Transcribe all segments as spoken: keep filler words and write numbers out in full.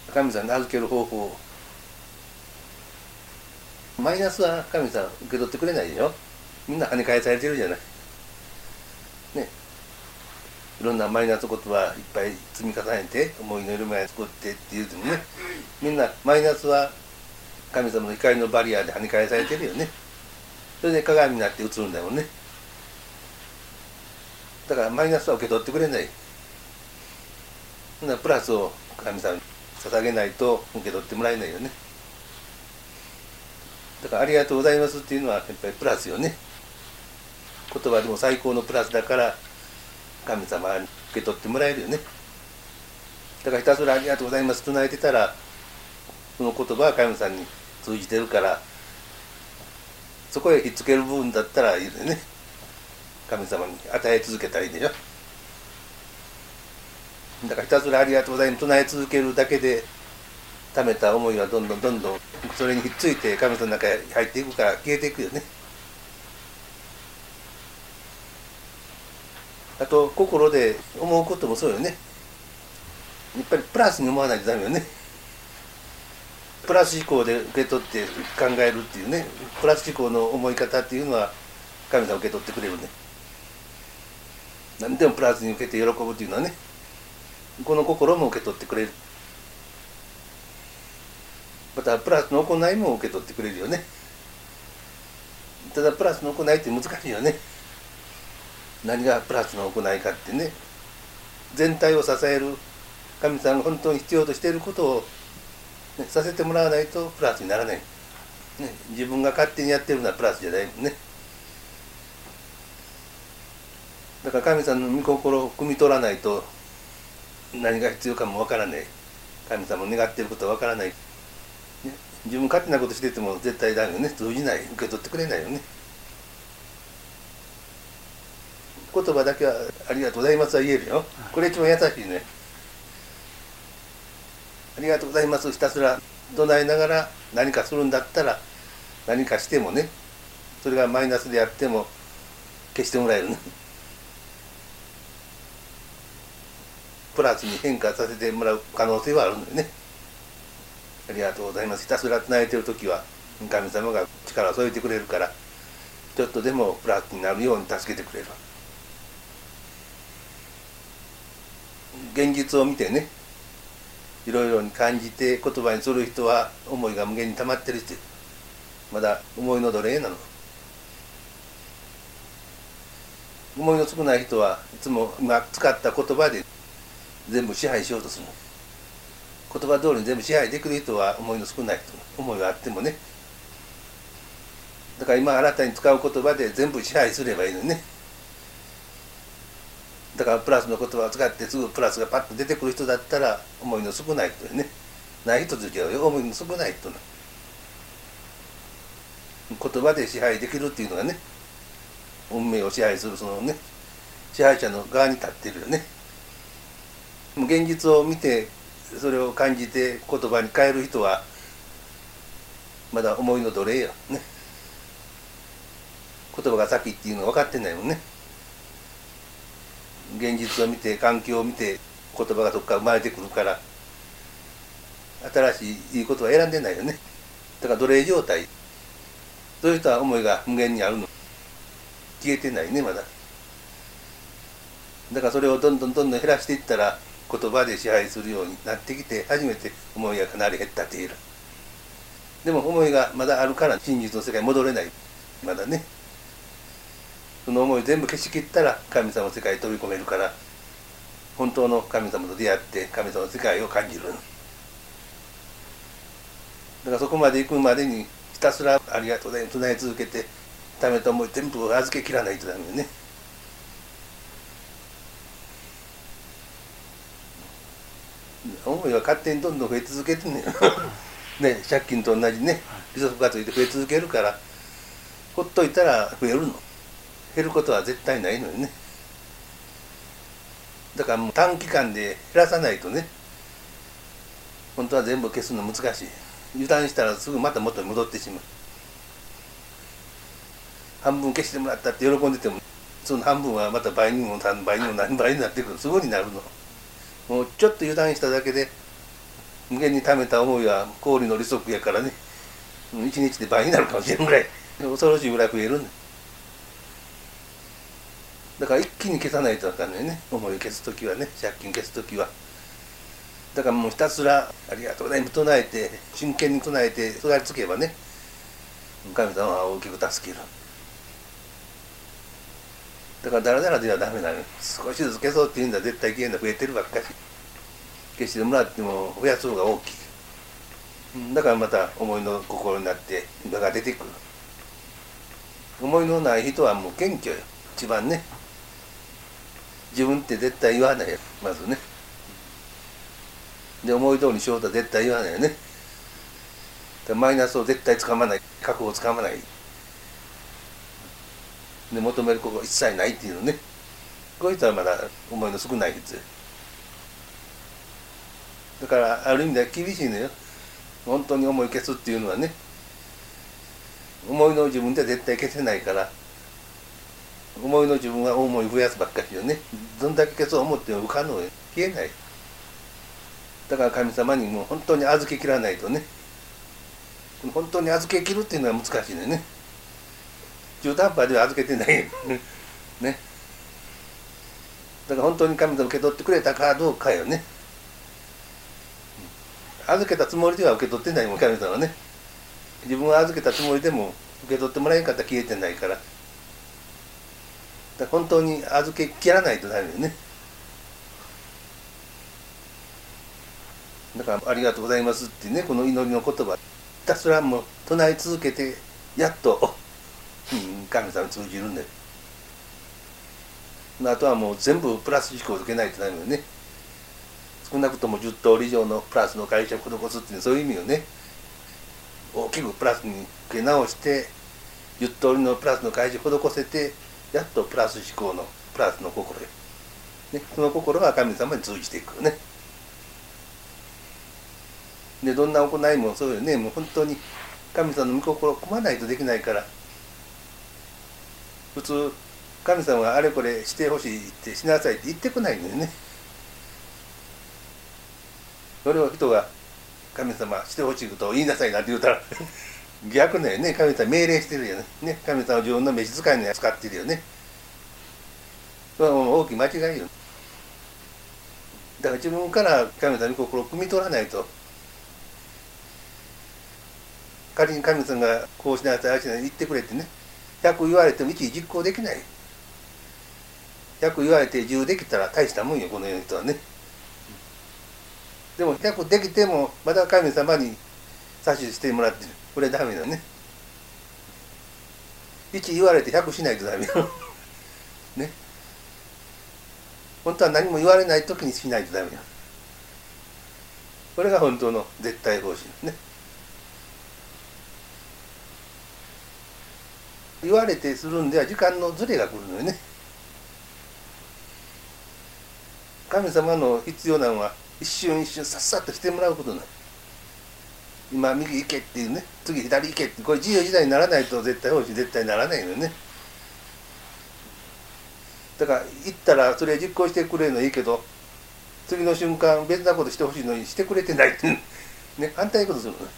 神様に預ける方法、マイナスは神様受け取ってくれないでしょ。みんな跳ね返されてるじゃないね。いろんなマイナス言葉いっぱい積み重ねて思いのいる前に作ってって言うてもね、みんなマイナスは神様の光のバリアで跳ね返されてるよね。それで鏡になって映るんだもんね。だからマイナスは受け取ってくれない。ほなプラスを神様に捧げないと受け取ってもらえないよね。だからありがとうございますっていうのはやっぱりプラスよね。言葉でも最高のプラスだから神様に受け取ってもらえるよね。だからひたすらありがとうございます唱えてたら、その言葉は神様に通じてるから、そこへひっつける部分だったらいいよね。神様に与え続けたらいいでしょ。だからひたすらありがとうございます唱え続けるだけで、溜めた思いはどんどんどんどんそれにひっついて神様の中へ入っていくから消えていくよね。あと心で思うこともそうよね。やっぱりプラスに思わないとダメよね。プラス思考で受け取って考えるっていうね、プラス思考の思い方っていうのは神様受け取ってくれるね。何でもプラスに受けて喜ぶっていうのはね、この心も受け取ってくれる。またプラスの行いも受け取ってくれるよね。ただプラスの行いって難しいよね。何がプラスの行いかってね、全体を支える神様が本当に必要としていることを、ね、させてもらわないとプラスにならない、ね、自分が勝手にやってるのはプラスじゃないもんね。だから神様の御心を汲み取らないと何が必要かもわからない。神様の願っていることはわからない、ね、自分勝手なことしてても絶対ダメよね。通じない、受け取ってくれないよね。言葉だけはありがとうございますは言えるよ。これ一番優しいね。ありがとうございますひたすら唱えながら何かするんだったら、何かしてもね、それがマイナスであっても消してもらえるね。プラスに変化させてもらう可能性はあるのよね。ありがとうございますひたすら唱えてる時は神様が力を添えてくれるから、ちょっとでもプラスになるように助けてくれる。現実を見てね、いろいろに感じて言葉にする人は思いが無限に溜まってる人、まだ思いの奴隷なの。思いの少ない人はいつも今使った言葉で全部支配しようとするの。言葉通りに全部支配できる人は思いの少ない人、思いがあってもね。だから今新たに使う言葉で全部支配すればいいのね。だからプラスの言葉を使ってすぐプラスがパッと出てくる人だったら思いの少ない人よね。ない人と違うよ、思いの少ない人の言葉で支配できるっていうのがね、運命を支配するそのね、支配者の側に立ってるよね。現実を見てそれを感じて言葉に変える人はまだ思いの奴隷よね。言葉が先っていうのが分かってないもんね。現実を見て環境を見て言葉がそこから生まれてくるから、新しいいいことは選んでないよね。だから奴隷状態。そういう人は思いが無限にあるの。消えてないねまだ。だからそれをどんどんどんどん減らしていったら言葉で支配するようになってきて、初めて思いがかなり減ったって言える。でも思いがまだあるから真実の世界に戻れない。まだね。その思い全部消し切ったら神様の世界に飛び込めるから、本当の神様と出会って神様の世界を感じる。だからそこまで行くまでにひたすらありがとうございます唱え続けて、ためた思い全部預けきらないとダメよね。思いは勝手にどんどん増え続けてねね、借金と同じね、利息がついて増え続けるから、ほっといたら増えるの。減ることは絶対ないのよね。だからもう短期間で減らさないとね、本当は全部消すの難しい。油断したらすぐまた元に戻ってしまう。半分消してもらったって喜んでても、その半分はまた倍にもさんばいにも何倍になってくる。すぐになるの。もうちょっと油断しただけで無限に貯めた思いは氷の利息やからね、一日で倍になるかもしれんぐらい恐ろしいぐらい増えるんだ。だから一気に消さないとあかんのよね、思いを消すときはね、借金消すときは。だからもうひたすらありがとうございます唱えて、真剣に唱えてすがりつけばね、神様は大きく助ける。だからだらだらではダメなのよ。少しずつ消そうっていうんだ、絶対消えんだ、増えてるばっかり。消してもらっても増やす方が大きい。だからまた思いの心になって場が出てくる。思いのない人はもう謙虚よ、一番ね。自分って絶対言わないよ、まずね。で、思い通りにしようとは絶対言わないよね。マイナスを絶対つかまない、過去をつかまない。で、求めることが一切ないっていうのね。こういう人はまだ思いの少ない人よ。だからある意味では厳しいのよ。本当に思い消すっていうのはね。思いの自分では絶対消せないから。思いの自分は思い増やすばっかりよね。どんだけ消そう思っても不可能よ。消えない。だから神様にもう本当に預けきらないとね。本当に預けきるっていうのは難しいのよね。中途半端では預けてないよね。だから本当に神様受け取ってくれたかどうかよね。預けたつもりでは受け取ってないもん、神様はね。自分は預けたつもりでも受け取ってもらえんかったら消えてないから。だから本当に預けきらないとダメよね。だから「ありがとうございます」ってね、この祈りの言葉ひたすらもう唱え続けてやっと、うん、神様に通じるんだよ。あとはもう全部プラス思考をつけないとダメよね。少なくともじゅっ通り以上のプラスの解釈を施すっていう、そういう意味よね。大きくプラスに受け直してじゅっ通りのプラスの解釈を施せて、やっとプラス思考のプラスの心よ、ね、その心が神様に通じていくよね。で、どんな行いもそうよね。もう本当に神様の御心を汲まないとできないから。普通神様があれこれしてほしいってしなさいって言ってこないのよね。それを人が神様してほしいことを言いなさいなんて言うたら逆だよね。神様命令してるよね。神様は自分の召使いのやつ使ってるよね。それはもう大きい間違いよ。だから自分から神様の心を汲み取らないと。仮に神様がこうしなさいああしなさい言ってくれってね、ひゃく言われても一時実行できない。ひゃく言われてじゅうできたら大したもんよ、この世の人はね。でもひゃくできてもまた神様に指図してもらってる。これダメだね。いち言われてひゃくしないとダメよね。本当は何も言われない時にしないとダメよ。これが本当の絶対方針ですね。言われてするんでは時間のずれが来るのよね。神様の必要なのは一瞬一瞬さっさとしてもらうことなの。今右行けっていうね、次左行けって、これ自由自在にならないと絶対方針絶対ならないのよね。だから行ったらそれ実行してくれるのいいけど、次の瞬間別なことしてほしいのにしてくれてないってね、反対のことするの。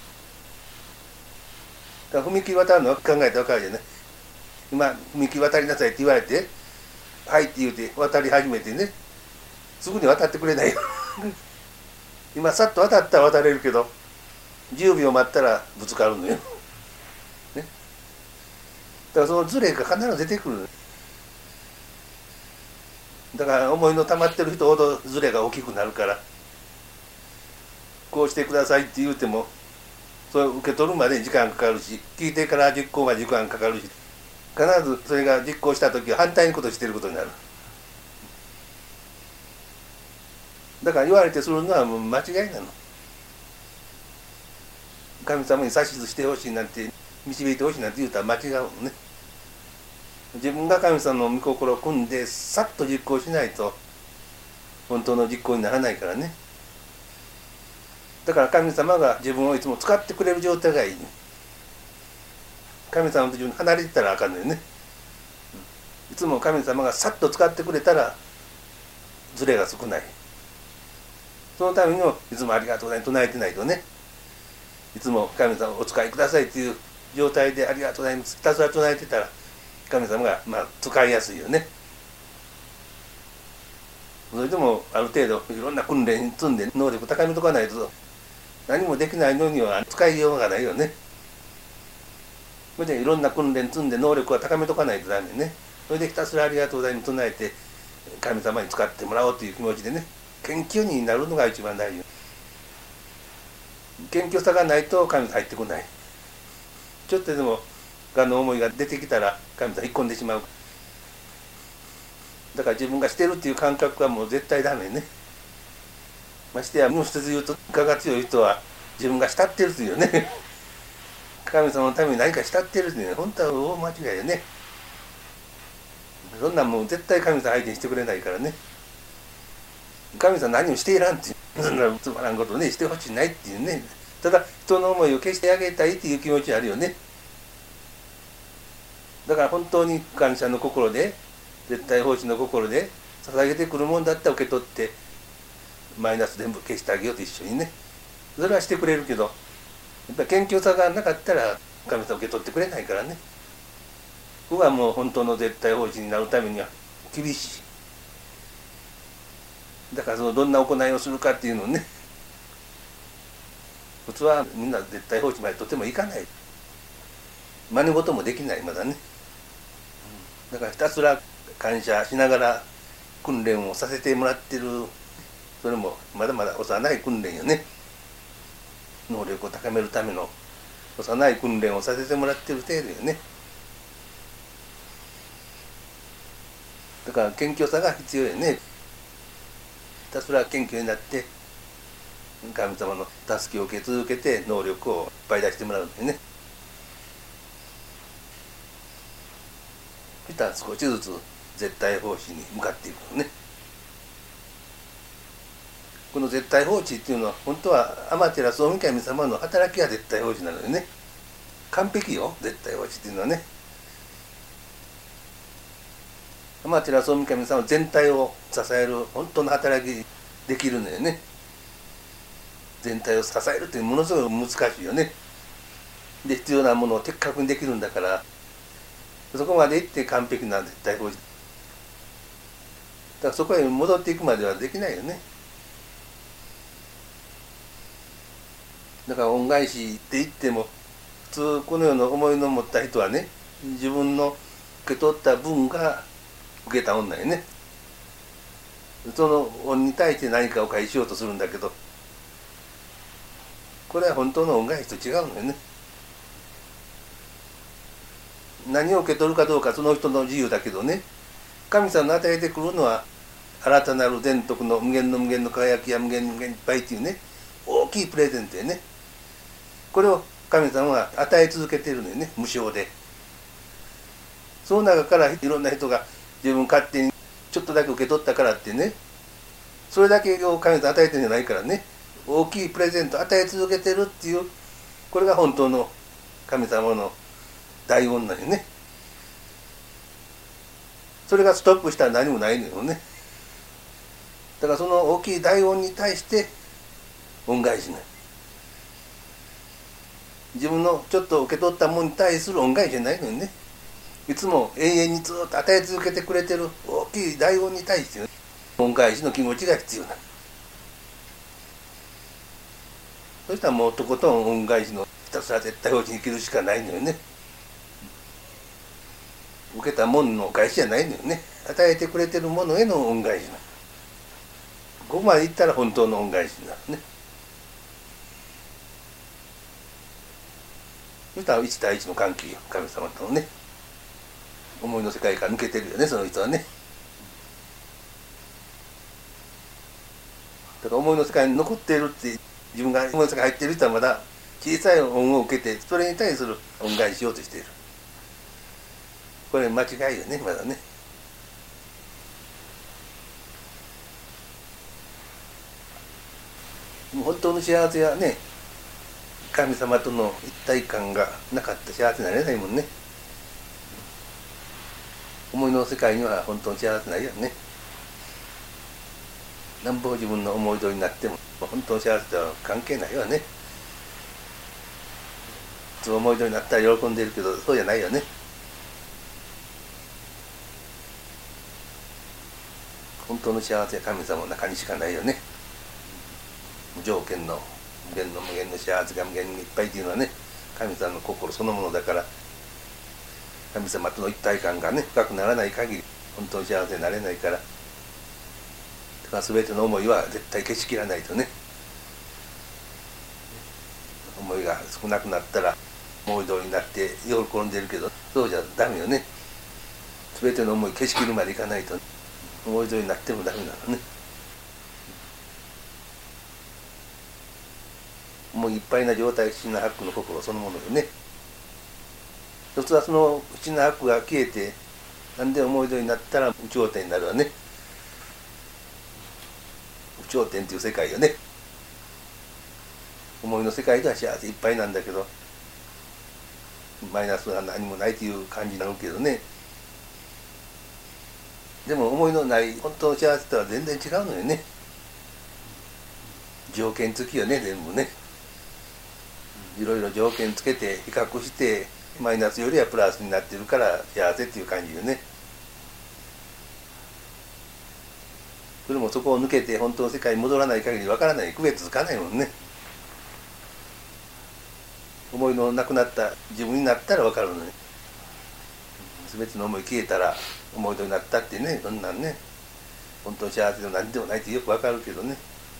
だから踏切渡るのは考えて分かるじゃない。今踏切渡りなさいって言われて「はい」って言うて渡り始めてね、すぐに渡ってくれないよ今さっと渡ったら渡れるけどじゅうびょう待ったらぶつかるのよ、ね、だからそのズレが必ず出てくる。だから思いの溜まってる人ほどズレが大きくなるから、こうしてくださいって言うてもそれを受け取るまでに時間かかるし、聞いてから実行まで時間かかるし、必ずそれが実行した時は反対のことをしていることになる。だから言われてするのはもう間違いなの。神様に指図してほしいなんて導いてほしいなんて言うたら間違うのね。自分が神様の御心を組んでさっと実行しないと本当の実行にならないからね。だから神様が自分をいつも使ってくれる状態がいい、ね、神様と自分離れてたらあかんのよね。いつも神様がさっと使ってくれたらズレが少ない。そそのためにもいつもありがとうございます唱えてないとね、いつも神様お使いくださいっていう状態でありがとうございますひたすら唱えてたら、神様がまあ使いやすいよね。それでもある程度いろんな訓練積んで能力高めとかないと何もできないのには使いようがないよね。それでいろんな訓練積んで能力は高めとかないとダメね。それでひたすらありがとうございます唱えて神様に使ってもらおうという気持ちでね、謙虚になるのが一番大事。謙虚さがないと神様入ってこない。ちょっとでも我の思いが出てきたら神様引っ込んでしまう。だから自分がしてるっていう感覚はもう絶対ダメね。ましてやもう一つ言うと我が強い人は自分が慕ってるというね神様のために何か慕ってるというね、本当は大間違いよね。そんなんもう絶対神様相手にしてくれないからね。神様何もしていらんっていう、そんなつまらんことをねしてほしくないっていうね。ただ人の思いを消してあげたいっていう気持ちあるよね。だから本当に感謝の心で絶対奉仕の心で捧げてくるもんだったら受け取ってマイナス全部消してあげようと一緒にね、それはしてくれるけど、やっぱり謙虚さがなかったら神様受け取ってくれないからね。ここはもう本当の絶対奉仕になるためには厳しい。だからそのどんな行いをするかっていうのをね、普通はみんな絶対奉仕までとてもいかない、真似事もできないまだね。だからひたすら感謝しながら訓練をさせてもらってる。それもまだまだ幼い訓練よね。能力を高めるための幼い訓練をさせてもらってる程度よね。だから謙虚さが必要よね。ひたすら謙虚になって神様の助けを受け続けて能力をいっぱい出してもらうんだよね。そしたら少しずつ絶対奉仕に向かっていくのね。この絶対奉仕っていうのは本当は天照大神様の働きが絶対奉仕なのよね。完璧よ絶対奉仕っていうのはね。天照大神様全体を支える本当の働きできるのよね。全体を支えるってものすごい難しいよね。で必要なものを的確にできるんだから、そこまで行って完璧な絶対奉仕だからそこへ戻っていくまではできないよね。だから恩返しって言っても普通この世の思いの持った人はね、自分の受け取った分が受けた恩だよね。その恩に対して何かを返しようとするんだけど、これは本当の恩返しと違うのよね。何を受け取るかどうかその人の自由だけどね、神様の与えてくるのは新たなる全徳の無限の無限の輝きや無限の無限いっぱいっていうね、大きいプレゼントよね。これを神様は与え続けているのよね、無償で。その中からいろんな人が自分勝手にちょっとだけ受け取ったからってね、それだけを神様与えてるんじゃないからね、大きいプレゼントを与え続けてるっていう、これが本当の神様の大恩なんよね。それがストップしたら何もないのよね。だからその大きい大恩に対して恩返しない。自分のちょっと受け取ったものに対する恩返しじゃないのよね。いつも永遠にずっと与え続けてくれてる大きい大恩に対して恩返しの気持ちが必要なの。そしたらもうとことん恩返しのひたすら絶対奉仕に生きるしかないのよね。受けたもののお返しじゃないのよね。与えてくれてるものへの恩返しなの。ここまでいったら本当の恩返しになるね。そしたら一対一の関係よ、神様とのね。思いの世界から抜けてるよね、その人はね。だから思いの世界に残っているって、自分が思いの世界に入っている人はまだ小さい恩を受けて、それに対する恩返ししようとしている。これ間違いよね、まだね。本当の幸せはね、神様との一体感がなかった幸せになれないもんね。思いの世界には本当の幸せないよね。 なんぼ自分の思い通りになっても本当の幸せとは関係ないわね。普通思い通りになったら喜んでるけど、そうじゃないよね。本当の幸せは神様の中にしかないよね。無条件の無限の無限の幸せが無限にいっぱいっていうのはね、神様の心そのものだから、神様との一体感がね深くならない限り本当に幸せになれないから、だから全ての思いは絶対消しきらないとね。思いが少なくなったら思い通りになって喜んでるけど、そうじゃダメよね。全ての思い消しきるまでいかないと、思い通りになってもダメなのね。もういっぱいな状態、不思議な白の心そのものよね。一つはその不思議な白が消えて、なんで思い通りになったら有頂天になるわね。有頂天っていう世界よね。思いの世界では幸せいっぱいなんだけど、マイナスは何もないという感じになるけどね。でも思いのない本当の幸せとは全然違うのよね。条件付きよね、全部ね。いろいろ条件つけて比較してマイナスよりはプラスになってるから幸せっていう感じよね。それもそこを抜けて本当の世界に戻らない限りわからない、区別つかないもんね。思いのなくなった自分になったらわかるのね。全ての思い消えたら思い通りになったってね、そんなんね、本当に幸せでも何でもないってよくわかるけどね。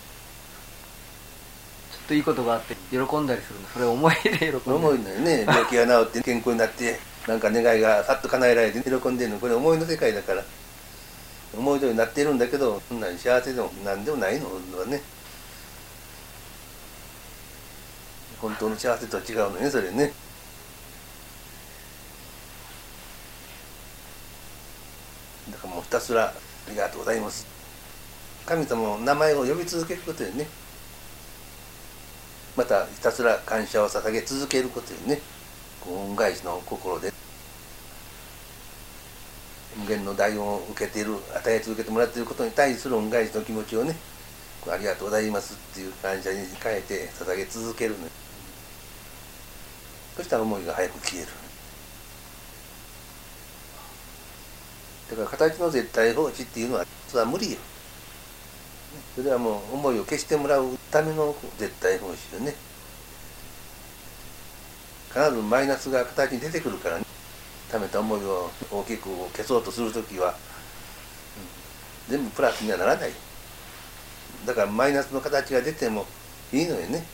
ちょっといいことがあって喜んだりするの、それ思いで喜んでる。 思いのよね。病気が治って健康になってなんか願いがさっと叶えられて喜んでるの、これ思いの世界だから。思い通りになってるんだけど、そんなに幸せでも何でもないのはね。本当の幸せとは違うのね、それね。だからもうひたすらありがとうございます、神様の名前を呼び続けることよね。またひたすら感謝を捧げ続けることよね。恩返しの心で無限の大恩を受けている、与え続けてもらっていることに対する恩返しの気持ちをね、ありがとうございますっていう感謝に変えて捧げ続けるの。そしたら思いが早く消える。だから形の絶対放置っていうのはそれは無理よ。それはもう思いを消してもらうための絶対放置よね。必ずマイナスが形に出てくるからね。ためた思いを大きく消そうとするときは全部プラスにはならない。だからマイナスの形が出てもいいのよね。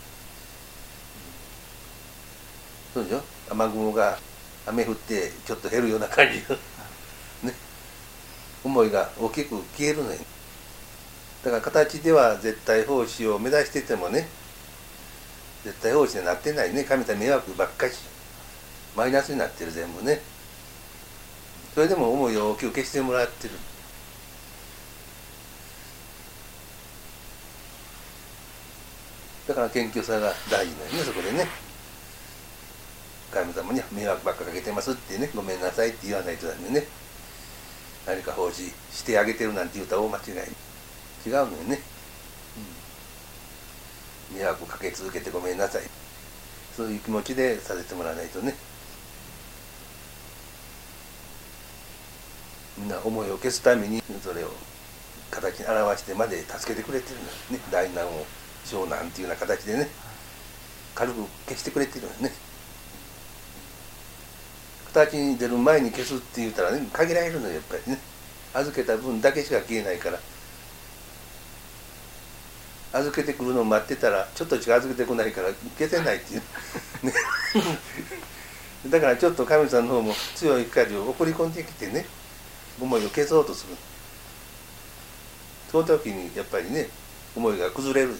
そうでしょ。雨雲が雨降ってちょっと減るような感じね。思いが大きく消えるのよ。だから形では絶対奉仕を目指しててもね、絶対奉仕になってないね。神様迷惑ばっかりマイナスになってる、全部ね。それでも思いを大きく消してもらってる。だから謙虚さが大事なのよね、そこでね。神様に迷惑ばっかかけてますってね、ごめんなさいって言わないとダメね。何か奉仕してあげてるなんて言うたら大間違い。違うのよね、うん、迷惑かけ続けてごめんなさい、そういう気持ちでさせてもらわないとね。みんな思いを消すためにそれを形に表してまで助けてくれてるのよね。大難を小難っていうような形でね、軽く消してくれてるのよね。形に出る前に消すって言うたらね、限られるのよ、やっぱりね。預けた分だけしか消えないから。預けてくるのを待ってたらちょっとしか預けてこないから消せないっていうね。だからちょっと神様の方も強い光を送り込んできてね、思いを消そうとする。その時にやっぱりね、思いが崩れる。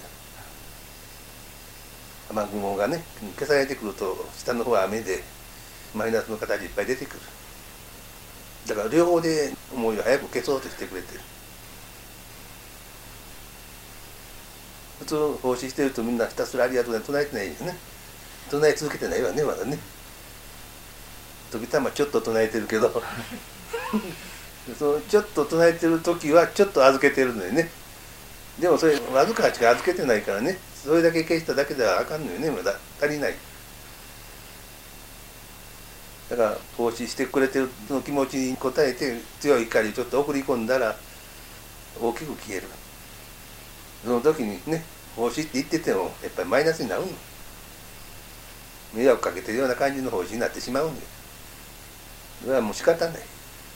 雨雲がね消されてくると下の方は雨でマイナスの形いっぱい出てくる。だから両方で思いを早く消そうとしてくれてる。普通奉仕してるとみんなひたすらありがとうね唱えてないよね。唱え続けてないわね、まだね。時たまちょっと唱えてるけどそのちょっと唱えてる時はちょっと預けてるのよね。 でもそれわずかしか預けてないからね、それだけ消しただけではあかんのよね。まだ足りない。だから奉仕してくれてるの気持ちに応えて強い光をちょっと送り込んだら大きく消える。その時にね、奉仕って言っててもやっぱりマイナスになるの。迷惑かけてるような感じの奉仕になってしまうんで、それはもう仕方ない。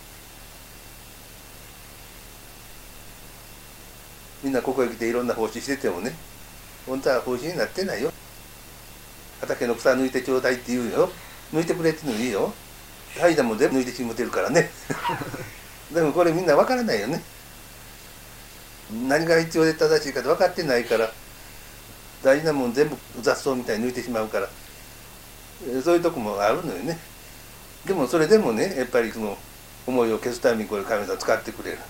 みんなここへ来ていろんな奉仕しててもね、本当は奉仕になってないよ。畑の草抜いてちょうだいって言うよ。抜いてくれってのいいよ。大事なもん全部抜いてしもてるからね。でもこれみんな分からないよね。何が必要で正しいかって分かってないから、大事なもん全部雑草みたいに抜いてしまうから、そういうとこもあるのよね。でもそれでもね、やっぱりその思いを消すためにこれ神様使ってくれる。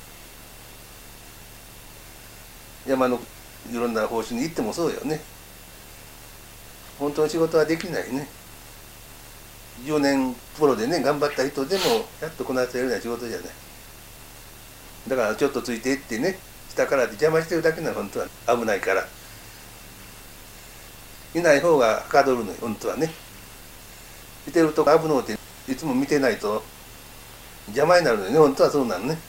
山のいろんな奉仕に行ってもそうよね。本当の仕事はできないね。じゅうねんプロでね頑張った人でもやっとこなせるような仕事じゃない。だからちょっとついていってね、下からって邪魔してるだけなの。本当は危ないからいない方がはかどるのよ。本当はね、見てると危のうっていつも見てないと邪魔になるのよね。本当はそうなのね。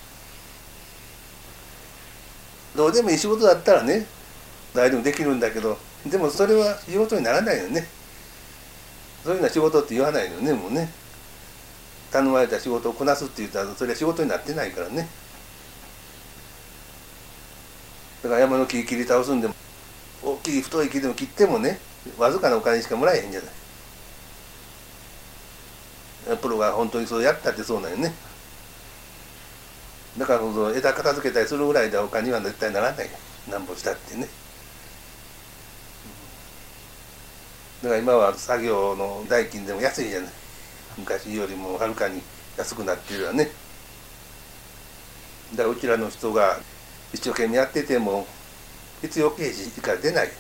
どうでもいい仕事だったらね誰でもできるんだけど、でもそれは仕事にならないよね。そういうような仕事って言わないのね。もうね、頼まれた仕事をこなすって言ったらそれは仕事になってないからね。だから山の木切り倒すんでも大きい太い木でも切ってもね、わずかなお金しかもらえへんじゃない。プロが本当にそうやったってそうなんよね。だからこそ枝片付けたりするぐらいではお金には絶対ならない。なんぼしたってね。だから今は作業の代金でも安いじゃない。昔よりもはるかに安くなってるわね。だからうちらの人が一生懸命やってても必要経費しか出ない。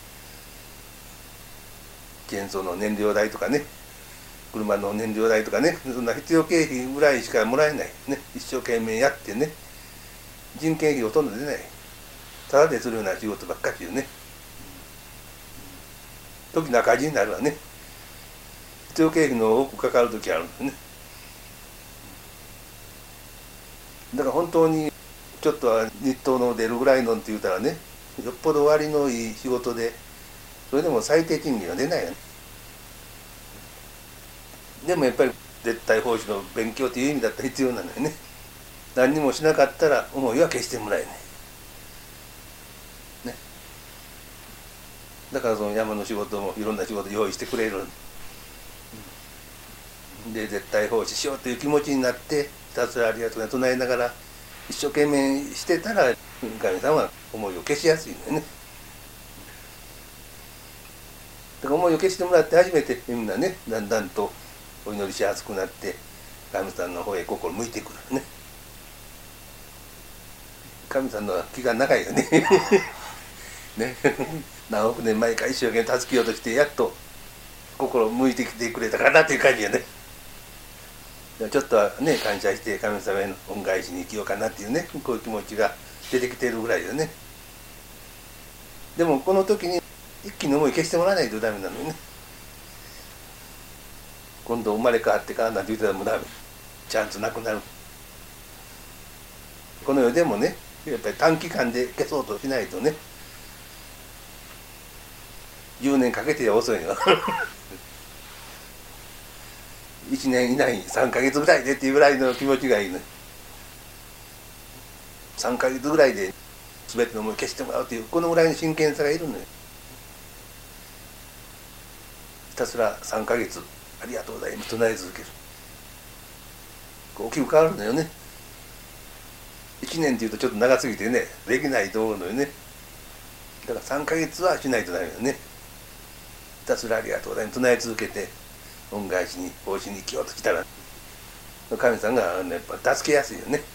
チェーンソーの燃料代とかね、車の燃料代とかね、そんな必要経費ぐらいしかもらえないね。一生懸命やってね、人件費ほとんど出ない。ただでするような仕事ばっかりよね。時の赤字になるわね。必要経費の多くかかる時あるんですね。だから本当にちょっとは日当の出るぐらいのって言うたらね、よっぽど割のいい仕事でそれでも最低賃金は出ないよね。でもやっぱり絶対奉仕の勉強という意味だったら必要なのよね。何にもしなかったら思いは決してもらえないね。だからその山の仕事もいろんな仕事用意してくれる。で絶対奉仕しようという気持ちになってひたすらありがとうが唱えながら一生懸命してたら神様は思いを消しやすいのよね。だから思いを消してもらって初めてみんなね、だんだんとお祈りしやすくなって神様の方へ心向いてくるね。神様の気が長いよね。ね、何億年前か一生懸命助けようとしてやっと心向いてきてくれたかなっていう感じやね。ちょっとはね感謝して神様への恩返しに生きようかなっていうね、こういう気持ちが出てきてるぐらいよね。でもこの時に一気に思い消してもらわないとダメなのよね。今度生まれ変わってからなんて言ってたらもうダメ。ちゃんとなくなる。この世でもねやっぱり短期間で消そうとしないとね、じゅうねんかけては遅いよ。いちねん以内にさんかげつぐらいでっていうぐらいの気持ちがいいの。さんかげつぐらいで全ての思い消してもらうというこのぐらいの真剣さがいるのよ。ひたすらさんかげつありがとうございます唱え続ける。大きく変わるのよね。いちねんっていうとちょっと長すぎてねできないと思うのよね。だからさんかげつはしないとダメよね。ひたすらありがとうございます唱え続けて恩返しに奉仕に生きようときたら神さんがやっぱ助けやすいよね。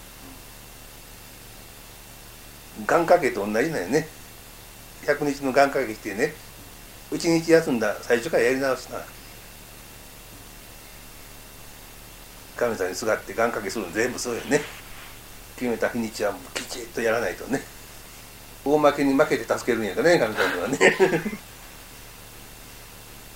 願掛けと同じだよね。ひゃくにちの願掛けしてね、いちにち休んだ最初からやり直すな。神様にすがって願掛けするの全部そうよね。決めた日にちはきちっとやらないとね。 大負けに負けて助けるんやからね、神様はね